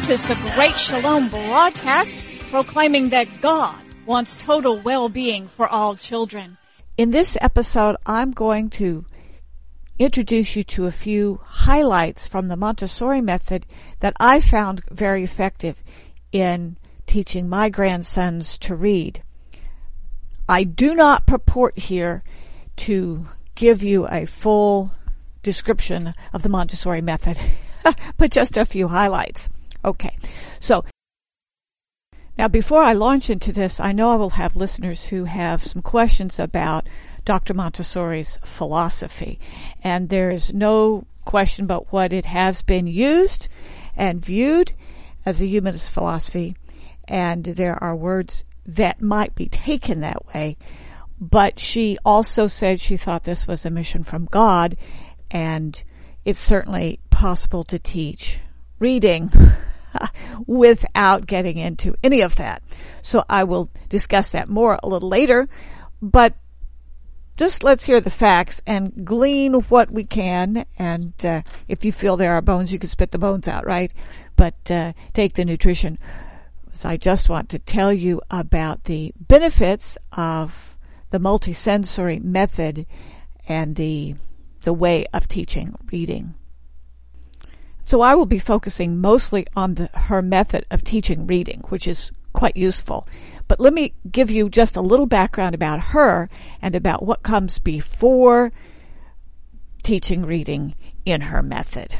This is the Great Shalom broadcast proclaiming that God wants total well-being for all children. In this episode, I'm going to introduce you to a few highlights from the Montessori method that I found very effective in teaching my grandsons to read. I do not purport here to give you a full description of the Montessori method, but just a few highlights. Okay, so now before I launch into this, I know I will have listeners who have some questions about Dr. Montessori's philosophy, and there's no question about what it has been used and viewed as a humanist philosophy, and there are words that might be taken that way, but she also said she thought this was a mission from God, and it's certainly possible to teach reading without getting into any of that. So I will discuss that more a little later, but just let's hear the facts and glean what we can, and if you feel there are bones, you can spit the bones out, right? But take the nutrition. So I just want to tell you about the benefits of the multisensory method and the way of teaching reading. So I will be focusing mostly on her method of teaching reading, which is quite useful. But let me give you just a little background about her and about what comes before teaching reading in her method.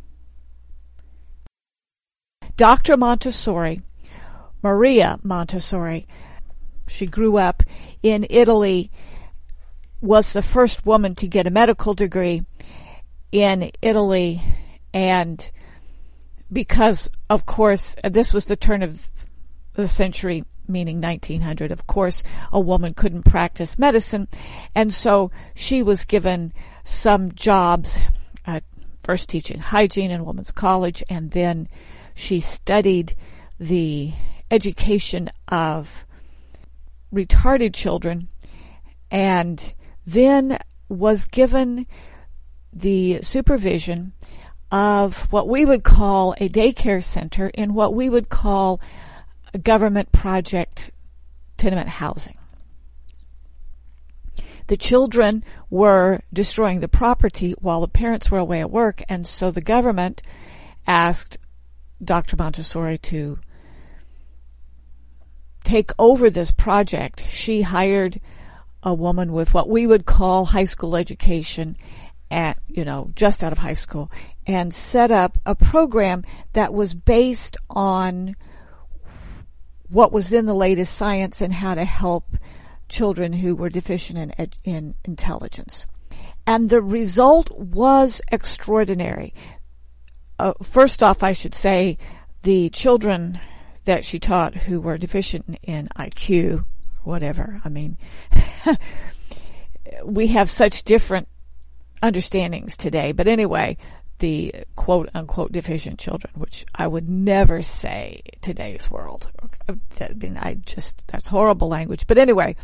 Dr. Montessori, Maria Montessori, she grew up in Italy, was the first woman to get a medical degree in Italy, and because, of course, this was the turn of the century, meaning 1900, of course, a woman couldn't practice medicine, and so she was given some jobs, first teaching hygiene in a women's college, and then she studied the education of retarded children, and then was given the supervision of what we would call a daycare center in what we would call a government project tenement housing. The children were destroying the property while the parents were away at work, and so the government asked Dr. Montessori to take over this project. She hired a woman with what we would call high school education, at, just out of high school, and set up a program that was based on what was in the latest science and how to help children who were deficient in intelligence. And the result was extraordinary. First off, I should say the children that she taught who were deficient in IQ, whatever, we have such different understandings today. But anyway, the quote-unquote deficient children, which I would never say today's world. That's horrible language. But anyway,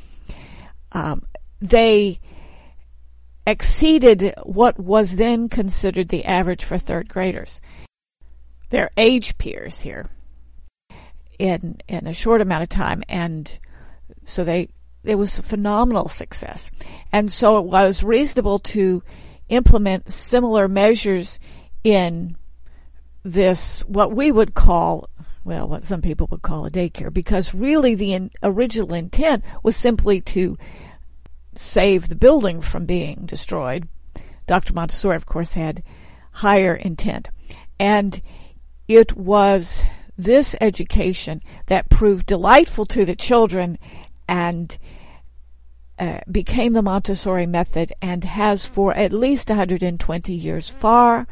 they exceeded what was then considered the average for third graders. Their age peers here in a short amount of time, and so it was a phenomenal success. And so it was reasonable to implement similar measures in this, what we would call, what some people would call a daycare, because really the original intent was simply to save the building from being destroyed. Dr. Montessori, of course, had higher intent. And it was this education that proved delightful to the children and became the Montessori method, and has for at least 120 years far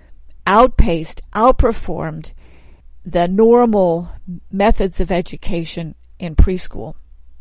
outperformed the normal methods of education in preschool.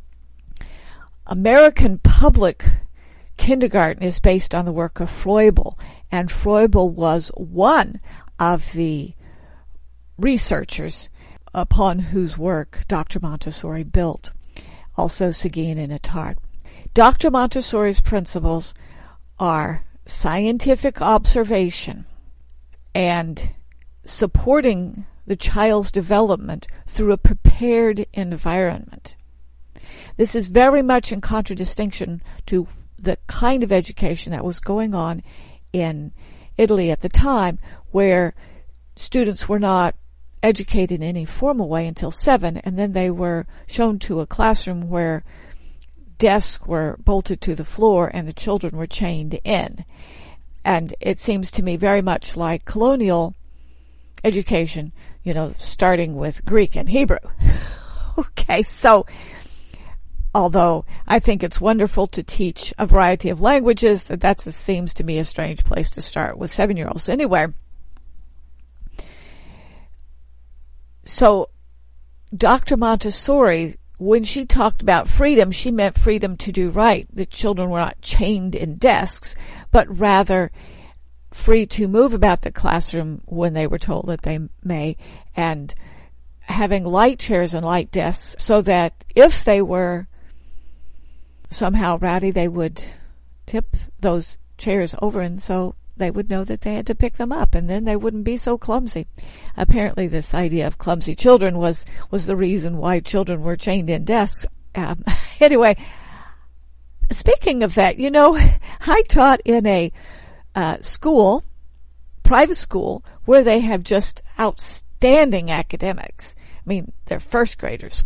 American public kindergarten is based on the work of Froebel, and Froebel was one of the researchers upon whose work Dr. Montessori built, also Seguin and Attard. Dr. Montessori's principles are scientific observation and supporting the child's development through a prepared environment. This is very much in contradistinction to the kind of education that was going on in Italy at the time, where students were not educated in any formal way until 7, and then they were shown to a classroom where desks were bolted to the floor and the children were chained in. And it seems to me very much like colonial education, starting with Greek and Hebrew. Okay, so although I think it's wonderful to teach a variety of languages, that seems to me a strange place to start with 7-year-olds anyway. So Dr. Montessori, when she talked about freedom, she meant freedom to do right. The children were not chained in desks, but rather free to move about the classroom when they were told that they may, and having light chairs and light desks so that if they were somehow rowdy, they would tip those chairs over, and so they would know that they had to pick them up, and then they wouldn't be so clumsy. Apparently this idea of clumsy children was the reason why children were chained in desks. Anyway, speaking of that, I taught in a school, private school, where they have just outstanding academics. I mean, their first graders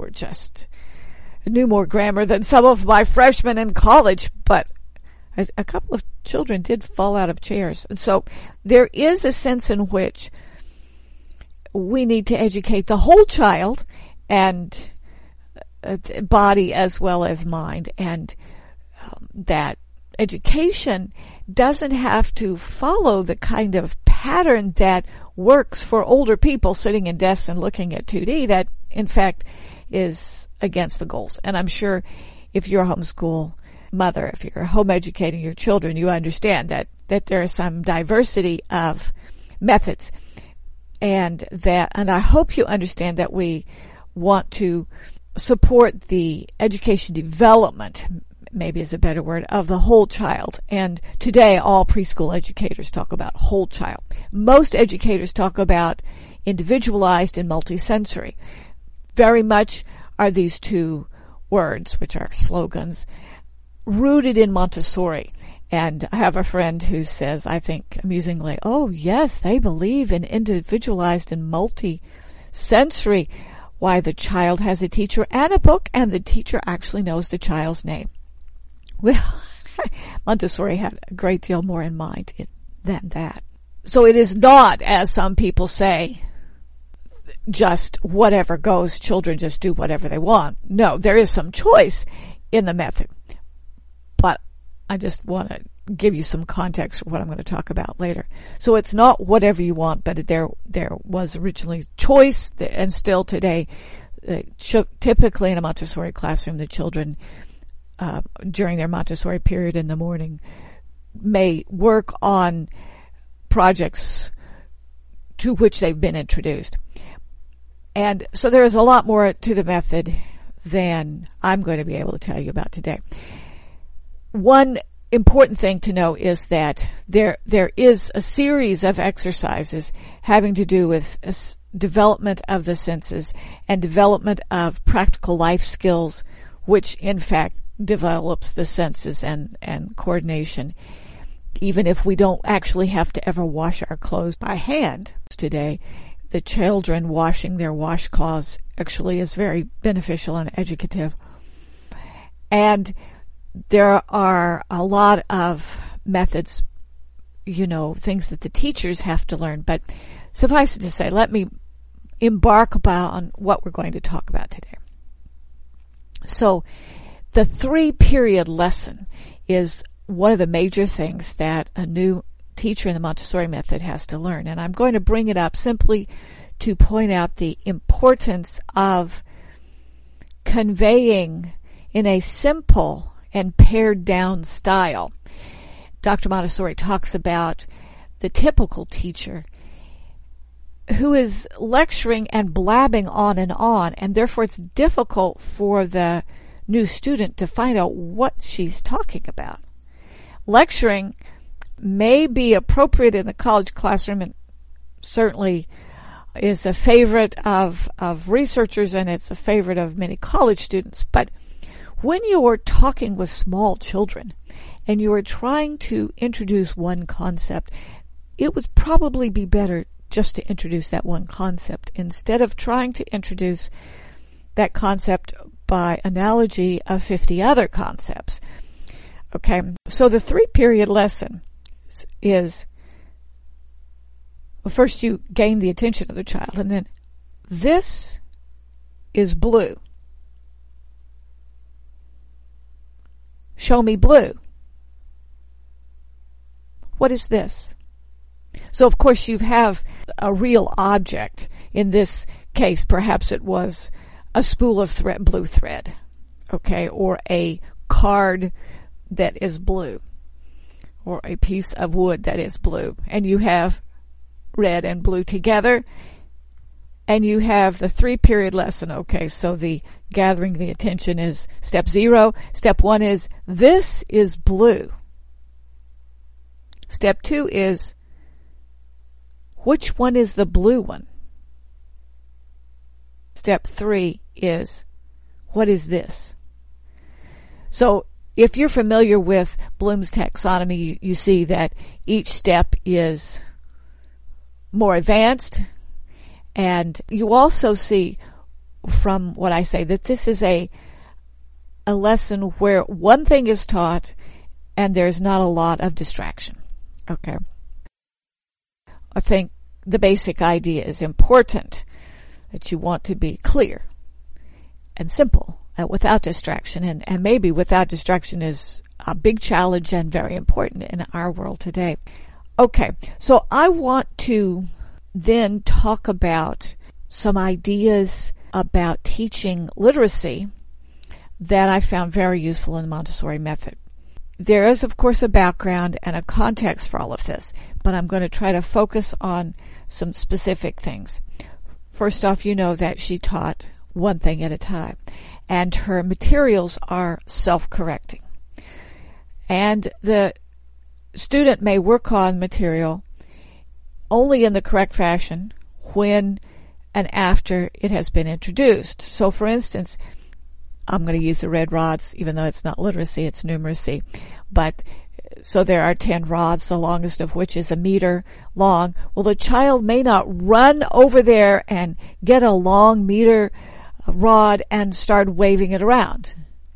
knew more grammar than some of my freshmen in college, but a couple of children did fall out of chairs. And so there is a sense in which we need to educate the whole child, and body as well as mind, and that education doesn't have to follow the kind of pattern that works for older people sitting in desks and looking at 2D that, in fact, is against the goals. And I'm sure if you're a homeschool mother, if you're home educating your children, you understand that there is some diversity of methods, and I hope you understand that we want to support the education development, maybe is a better word, of the whole child. And today all preschool educators talk about whole child. Most educators talk about individualized and multisensory. Very much are these two words, which are slogans, rooted in Montessori. And I have a friend who says, I think amusingly, oh yes, they believe in individualized and multi-sensory. Why, the child has a teacher and a book, and the teacher actually knows the child's name. Well, Montessori had a great deal more in mind than that. So it is not, as some people say, just whatever goes, children just do whatever they want. No, there is some choice in the method. But I just want to give you some context for what I'm going to talk about later. So it's not whatever you want, but there was originally choice, and still today, typically in a Montessori classroom, the children, during their Montessori period in the morning, may work on projects to which they've been introduced. And so there is a lot more to the method than I'm going to be able to tell you about today. One important thing to know is that there is a series of exercises having to do with development of the senses and development of practical life skills, which in fact develops the senses and coordination, even if we don't actually have to ever wash our clothes by hand. Today, the children washing their washcloths actually is very beneficial and educative. And there are a lot of methods, things that the teachers have to learn. But suffice it to say, let me embark on what we're going to talk about today. So the 3-period lesson is one of the major things that a new teacher in the Montessori method has to learn. And I'm going to bring it up simply to point out the importance of conveying in a simple and pared down style. Dr. Montessori talks about the typical teacher who is lecturing and blabbing on, and therefore it's difficult for the new student to find out what she's talking about. Lecturing may be appropriate in the college classroom, and certainly is a favorite of researchers, and it's a favorite of many college students. But when you are talking with small children and you are trying to introduce one concept, it would probably be better just to introduce that one concept instead of trying to introduce that concept by analogy of 50 other concepts. Okay, so the 3-period lesson is, well, first you gain the attention of the child, and then this is blue. Show me blue. What is this? So, of course, you have a real object. In this case, perhaps it was a spool of blue thread, okay, or a card that is blue, or a piece of wood that is blue. And you have red and blue together, and you have the 3-period lesson. Okay, so the gathering the attention is step 0. Step 1 is, this is blue. Step 2 is, which one is the blue one? Step 3 is, what is this? So if you're familiar with Bloom's taxonomy, you see that each step is more advanced. And you also see from what I say that this is a lesson where one thing is taught and there's not a lot of distraction. Okay. I think the basic idea is important, that you want to be clear and simple without distraction. And maybe without distraction is a big challenge and very important in our world today. Okay, so I want to then talk about some ideas about teaching literacy that I found very useful in the Montessori method. There is, of course, a background and a context for all of this, but I'm going to try to focus on some specific things. First off, you know that she taught one thing at a time, and her materials are self-correcting. And the student may work on material only in the correct fashion when and after it has been introduced. So, for instance, I'm going to use the red rods, even though it's not literacy, it's numeracy. But so there are 10 rods, the longest of which is 1 meter long. Well, the child may not run over there and get a long meter rod and start waving it around.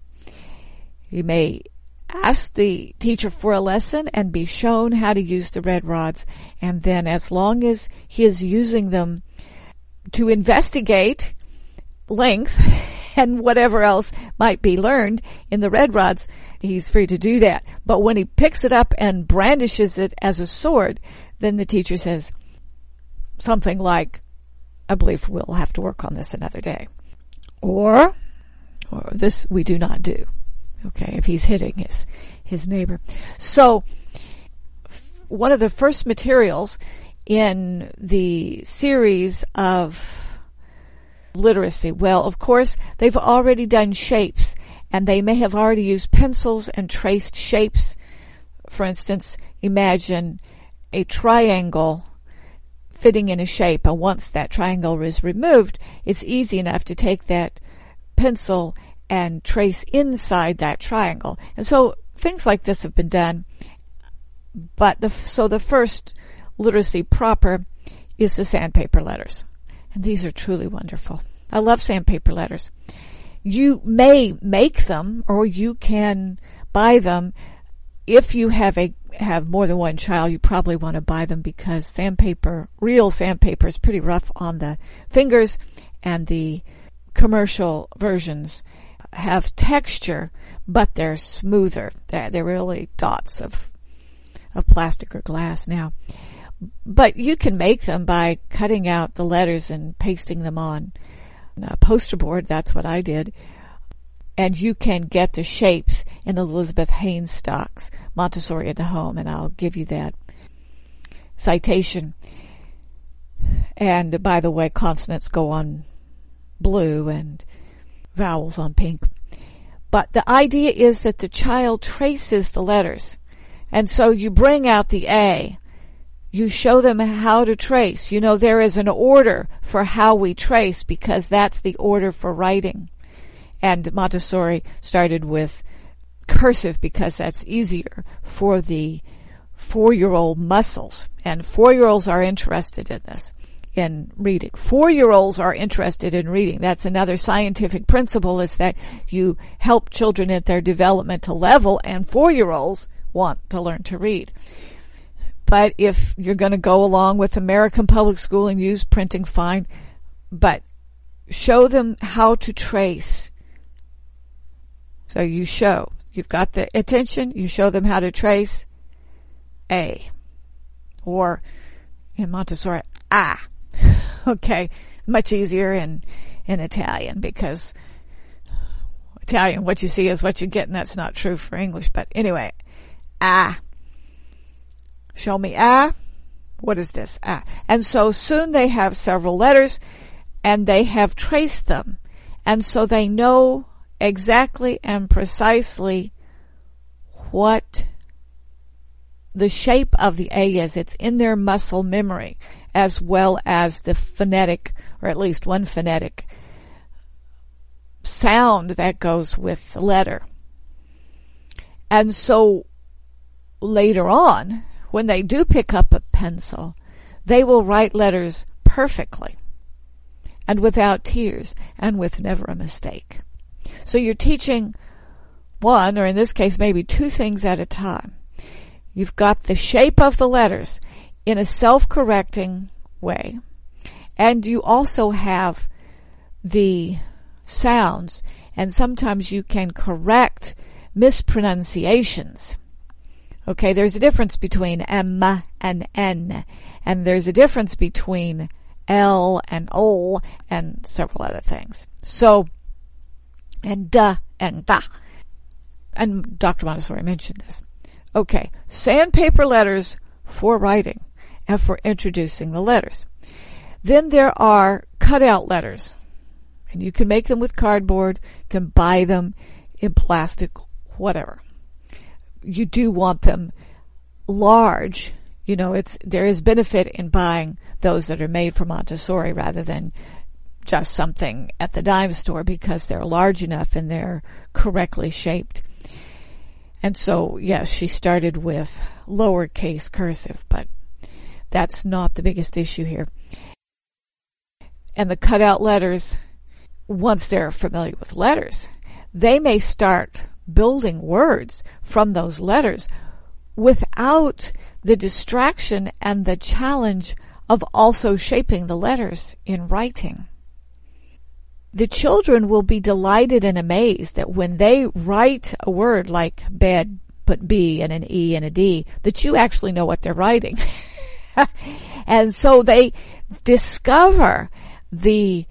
He may ask the teacher for a lesson and be shown how to use the red rods, and then as long as he is using them to investigate length and whatever else might be learned in the red rods, he's free to do that. But when he picks it up and brandishes it as a sword, then the teacher says something like, I believe we'll have to work on this another day. Or this we do not do. Okay, if he's hitting his neighbor. So one of the first materials in the series of literacy, well, of course, they've already done shapes, and they may have already used pencils and traced shapes. For instance, imagine a triangle fitting in a shape, and once that triangle is removed, it's easy enough to take that pencil and trace inside that triangle. And so things like this have been done. But the first literacy proper is the sandpaper letters. And these are truly wonderful. I love sandpaper letters. You may make them, or you can buy them. If you have more than one child, you probably want to buy them because sandpaper, real sandpaper, is pretty rough on the fingers, and the commercial versions have texture, but they're smoother. They're really dots of plastic or glass now. But you can make them by cutting out the letters and pasting them on a poster board. That's what I did. And you can get the shapes in Elizabeth Hainstock's Montessori at the Home, and I'll give you that citation. And by the way, consonants go on blue and vowels on pink. But the idea is that the child traces the letters. And so you bring out the A, You show them how to trace. You know, there is an order for how we trace because that's the order for writing. And Montessori started with cursive because that's easier for the 4-year-old muscles. And 4-year-olds are interested in this, in reading. 4-year-olds are interested in reading. That's another scientific principle, is that you help children at their developmental level, and 4-year-olds want to learn to read. But if you're going to go along with American public school and use printing, fine. But show them how to trace. So you've got the attention, you show them how to trace A. Or in Montessori, A. Okay, much easier in Italian, because Italian, what you see is what you get, and that's not true for English. But anyway, A. Show me A. What is this? A. And so soon they have several letters, and they have traced them. And so they know exactly and precisely what the shape of the A is. It's in their muscle memory, as well as the phonetic, or at least one phonetic sound that goes with the letter. And so later on, when they do pick up a pencil, they will write letters perfectly and without tears and with never a mistake. So you're teaching one, or in this case maybe two things at a time. You've got the shape of the letters in a self-correcting way, and you also have the sounds, and sometimes you can correct mispronunciations. Okay, there's a difference between M and N, and there's a difference between L and O and several other things. So, and da and da. And Dr. Montessori mentioned this. Okay, sandpaper letters for writing and for introducing the letters. Then there are cutout letters, and you can make them with cardboard, you can buy them in plastic, whatever. You do want them large. You know, there is benefit in buying those that are made for Montessori rather than just something at the dime store, because they're large enough and they're correctly shaped. And so, yes, she started with lowercase cursive, but that's not the biggest issue here. And the cutout letters, once they're familiar with letters, they may start building words from those letters without the distraction and the challenge of also shaping the letters in writing. The children will be delighted and amazed that when they write a word like bed, put B and an E and a D, that you actually know what they're writing. And so they discover the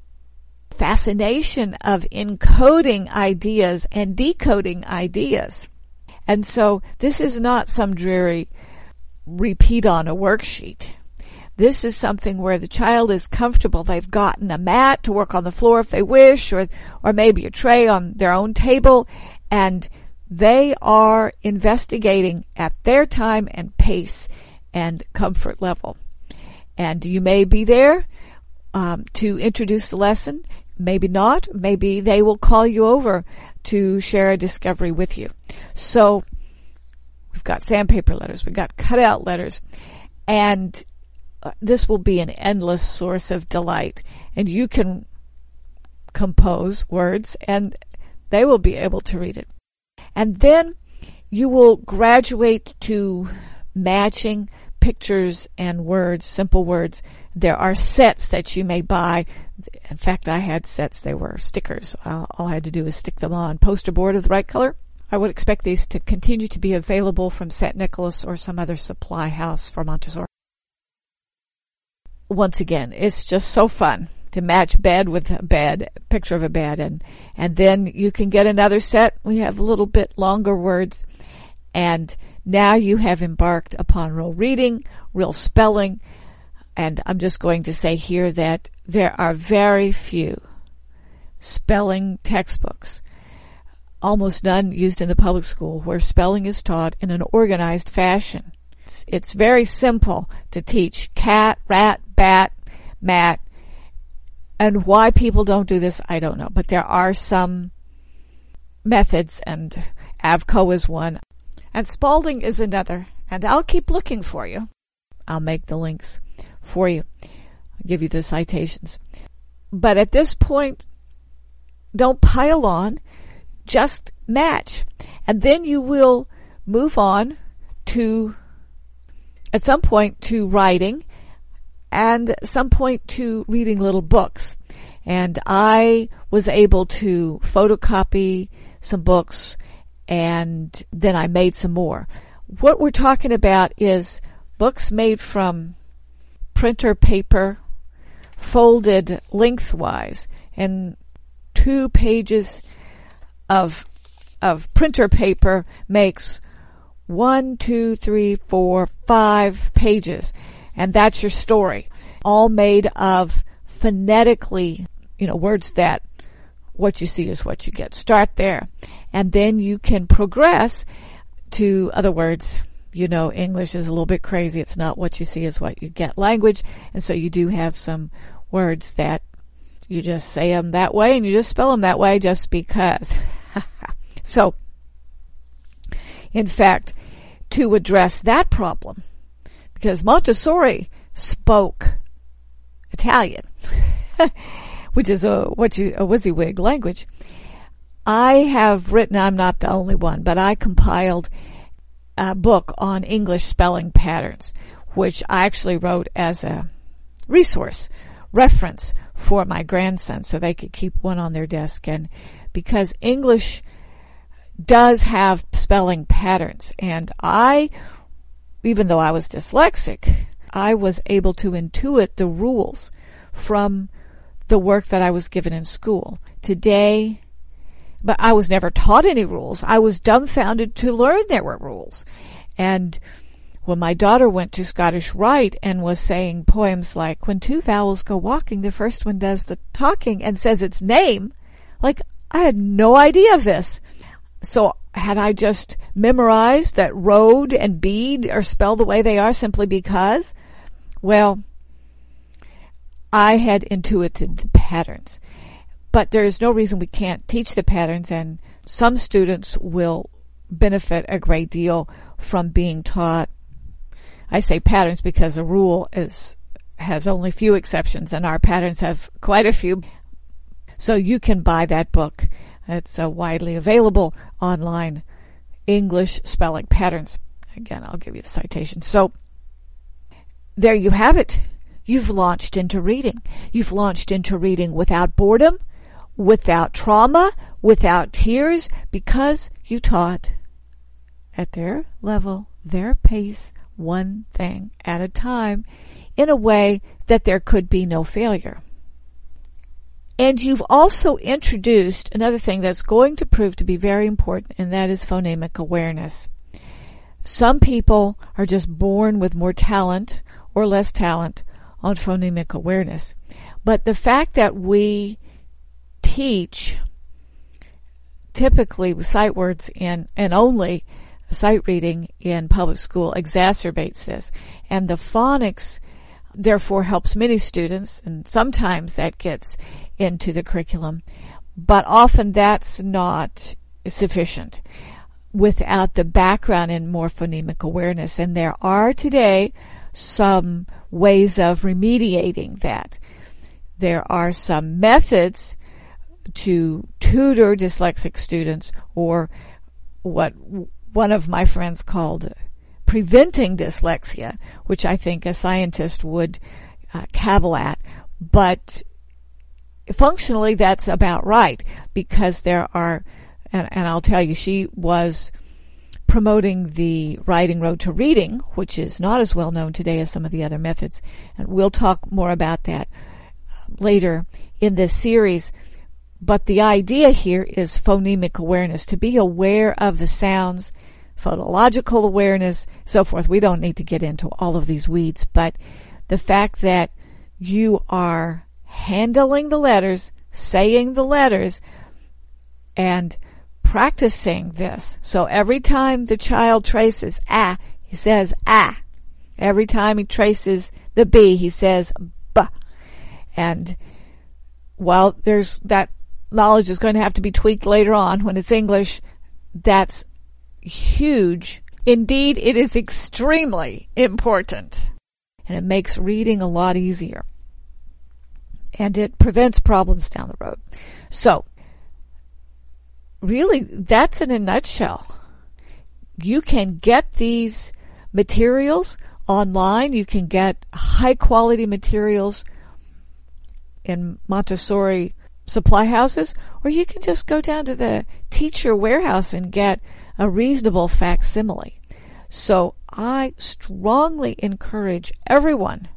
fascination of encoding ideas and decoding ideas. And so this is not some dreary repeat on a worksheet. This is something where the child is comfortable. They've gotten a mat to work on the floor if they wish, or maybe a tray on their own table, and they are investigating at their time and pace and comfort level. And you may be there to introduce the lesson. Maybe not. Maybe they will call you over to share a discovery with you. So we've got sandpaper letters, we've got cutout letters, and this will be an endless source of delight. And you can compose words and they will be able to read it. And then you will graduate to matching pictures and words, simple words. There are sets that you may buy. In fact, I had sets. They were stickers. All I had to do was stick them on poster board of the right color. I would expect these to continue to be available from St. Nicholas or some other supply house for Montessori. Once again, it's just so fun to match bed with a bed, picture of a bed, and then you can get another set. We have a little bit longer words, and now you have embarked upon real reading, real spelling, and I'm just going to say here that there are very few spelling textbooks, almost none used in the public school, where spelling is taught in an organized fashion. It's very simple to teach cat, rat, bat, mat. And why people don't do this, I don't know. But there are some methods, and Avco is one. And Spalding is another. And I'll keep looking for you. I'll make the links for you. I'll give you the citations. But at this point, don't pile on. Just match. And then you will move on to, at some point, to writing, and at some point to reading little books. And I was able to photocopy some books, and then I made some more. What we're talking about is books made from printer paper, folded lengthwise, and 2 pages of printer paper makes 1, 2, 3, 4, 5 pages. And that's your story. All made of phonetically, words that what you see is what you get. Start there. And then you can progress to other words. English is a little bit crazy. It's not what you see is what you get language. And so you do have some words that you just say them that way and you just spell them that way just because. So, in fact, to address that problem, because Montessori spoke Italian, which is a WYSIWYG language, I have written, I'm not the only one, but I compiled a book on English spelling patterns, which I actually wrote as a reference for my grandson so they could keep one on their desk. And because English does have spelling patterns, and even though I was dyslexic, I was able to intuit the rules from the work that I was given in school. Today, but I was never taught any rules. I was dumbfounded to learn there were rules. And when my daughter went to Scottish Rite and was saying poems like, when 2 vowels go walking, the first one does the talking and says its name, I had no idea of this. So had I just memorized that road and bead are spelled the way they are simply because? Well, I had intuited the patterns. But there is no reason we can't teach the patterns, and some students will benefit a great deal from being taught. I say patterns because a rule has only few exceptions, and our patterns have quite a few. So you can buy that book. It's widely available online, English Spelling Patterns. Again, I'll give you the citation. So there you have it. You've launched into reading. You've launched into reading without boredom, without trauma, without tears, because you taught at their level, their pace, one thing at a time, in a way that there could be no failure. And you've also introduced another thing that's going to prove to be very important, and that is phonemic awareness. Some people are just born with more talent or less talent on phonemic awareness. But the fact that we teach typically sight words and only sight reading in public school exacerbates this. And the phonics therefore helps many students, and sometimes that gets into the curriculum, but often that's not sufficient without the background in more phonemic awareness. And there are today some ways of remediating that. There are some methods to tutor dyslexic students, or what one of my friends called preventing dyslexia, which I think a scientist would cavil at. But functionally, that's about right, because there are, and I'll tell you, she was promoting the Writing Road to Reading, which is not as well known today as some of the other methods. And we'll talk more about that later in this series. But the idea here is phonemic awareness, to be aware of the sounds, phonological awareness, so forth. We don't need to get into all of these weeds, but the fact that you are handling the letters, saying the letters, and practicing this. So every time the child traces, he He says ah. Every time he traces the B, he says B. And while there's that knowledge is going to have to be tweaked later on when it's English, that's huge. Indeed, it is extremely important. And it makes reading a lot easier. And it prevents problems down the road. So, really, that's in a nutshell. You can get these materials online. You can get high-quality materials in Montessori supply houses, or you can just go down to the teacher warehouse and get a reasonable facsimile. So I strongly encourage everyone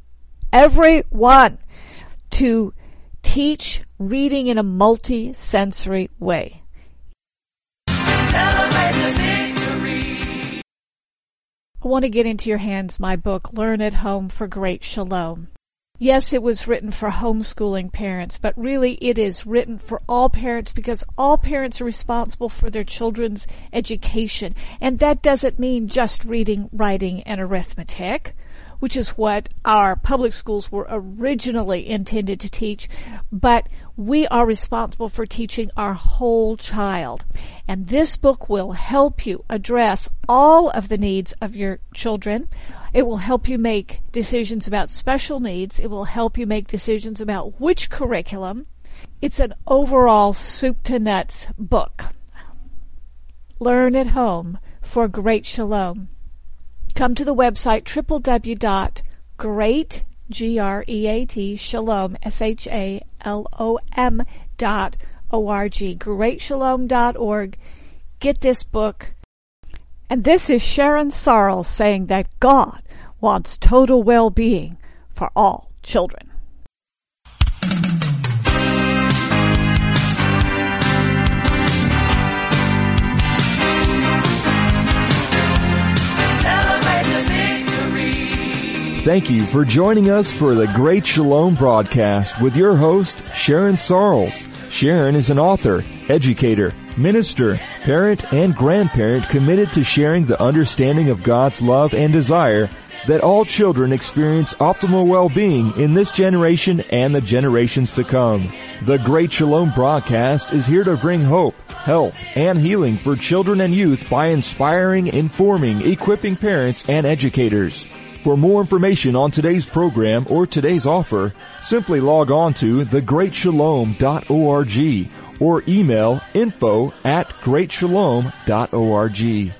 to teach reading in a multi-sensory way. Celebrate the victory. I want to get into your hands my book, Learn at Home for Great Shalom. Yes, it was written for homeschooling parents, but really it is written for all parents because all parents are responsible for their children's education. And that doesn't mean just reading, writing, and arithmetic, which is what our public schools were originally intended to teach, but we are responsible for teaching our whole child. And this book will help you address all of the needs of your children. It will help you make decisions about special needs. It will help you make decisions about which curriculum. It's an overall soup to nuts book. Learn at Home for Great Shalom. Come to the website www.great, G-R-E-A-T, shalom, SHALOM.org, greatshalom.org. Get this book. And this is Sharon Sarles saying that God wants total well-being for all children. Thank you for joining us for the Great Shalom broadcast with your host, Sharon Sarles. Sharon is an author, educator, minister, parent, and grandparent committed to sharing the understanding of God's love and desire that all children experience optimal well-being in this generation and the generations to come. The Great Shalom broadcast is here to bring hope, health, and healing for children and youth by inspiring, informing, equipping parents and educators. For more information on today's program or today's offer, simply log on to thegreatshalom.org or email info@greatshalom.org.